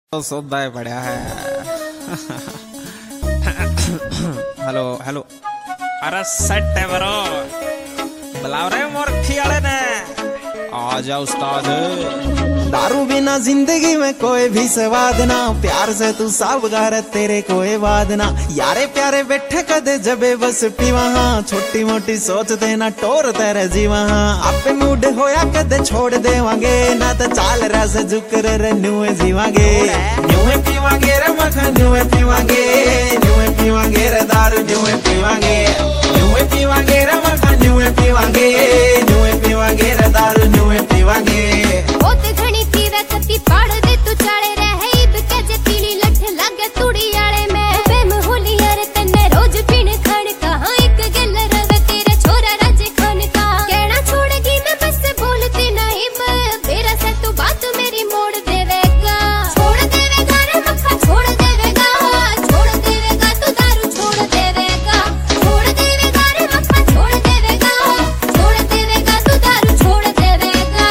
तो सौदा ही पड़ा है। हेलो हेलो, अरे सेट है ब्रो, बुला रहे मोरखी वाले ने। आजा उस्ताद। दारू बिना जिंदगी में कोई भी स्वाद ना, प्यार से तू सब गार तेरे कोई वाद ना। यारे प्यारे बैठे कदे जबे बस पी वहाँ, छोटी मोटी सोचते ना टोर तेरे जी वहाँ। आपे मूड होया कदे छोड़ देवांगे ना, तो चाल रस जुकर रे न्यूए जीवांगे। न्यूए पीवांगे रे मखा न्यूए पीवांगे, न्यूए पीवांगे रे दारू न्यूए पीवांगे, न्यूए पीवांगे रे मखा न्यूए पीवांगे, न्यूए पीवांगे रे दारू न्यूए पीवांगे। पाड़ दे तू चाले रहे इब के जे पीली लठ लागे तुड़ी आले में। प्रेम होली यार तन्ने रोज पीण खान कहां एक गल रवे तेरे छोरा राजे खान का। कहना छोड़गी मैं बस बोलती नहीं मेरा से तू बात मेरी मोड़ देवेगा। छोड़ देवेगा रे मक्खा छोड़ देवेगा, छोड़ देवेगा तू दारू छोड़ देवेगा। छोड़ देवेगा रे मक्खा छोड़ देवेगा, छोड़ देवेगा तू दारू छोड़ देवेगा।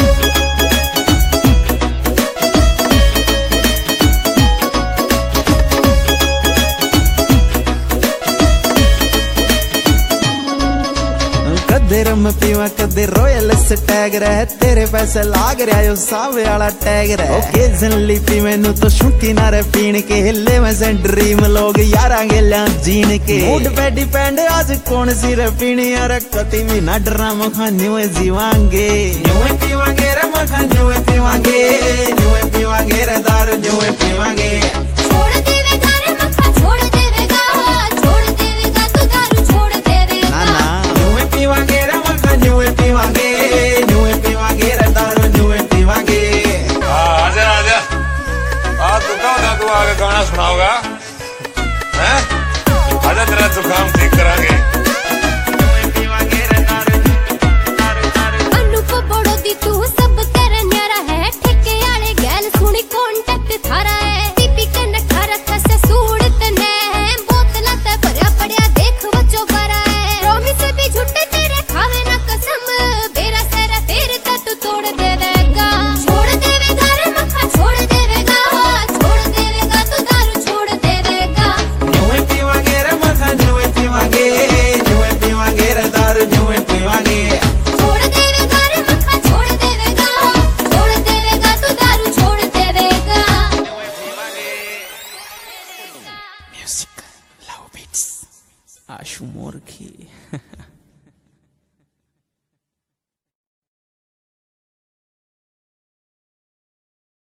कदे रम पीवा कदे रॉयल स्टैग रहे, तेरे पैसे लाग रहा यो सावे वाला टैग रहे। ओकेजनली पी मैनू तो शुकी ना रे पीण के, हिले में से ड्रीम लोग यारा गेल्या जीन के। मूड पे डिपेंड आज कौन सी रे पीनी यार, कति भी ना डरा मखा न्यूए जीवांगे। न्यूए पीवांगे रे मखा न्यूए पीवांगे, न्यूए पीवांगे रे दारू न्यूए पीवांगे। छोड़ देवेगा रे मक्खा छोड़ देवेगा, छोड़ देवेगा तू दारू छोड़ देवेगा। ना ना न्यूए पीवांगे रे मखा न्यूए पीवांगे, न्यूए पीवांगे रे दारू न्यूए पीवांगे। आजा आजा, आज तू आगे गाना सुनाओगा हैं? आजा तेरा जुकाम ठीक करांगे। मनु को बड़ो दी तू सब तेरा न्यारा है, ठेके आले गैल सुनी कॉन्टैक्ट थारा है। दीपी के नठारा खसे सूड़त ने है, बोतला ते भरया पड़या देख बच्चो बरा है। प्रॉमिस भी झूठे तेरे खावे ना कसम, बेरा सेरा तेरे ता तू तोड़ देवेगा। छोड़ देवेगा रे मक्खा छोड़ देवेगा, छोड़ देवेगा तू दारू छोड़ देवेगा। न्यूए पीवांगे रे मखा न्यूए पीवांगे, न्यूए पीवांगे रे दारू न्यूए पीवांगे। छोड़ देवेगा रे मक्खा छोड़ देवेगा, छोड़ देवेगा तू दारू छोड़ देवेगा। म्यूजिक लव बीट्स आशु मोरखी।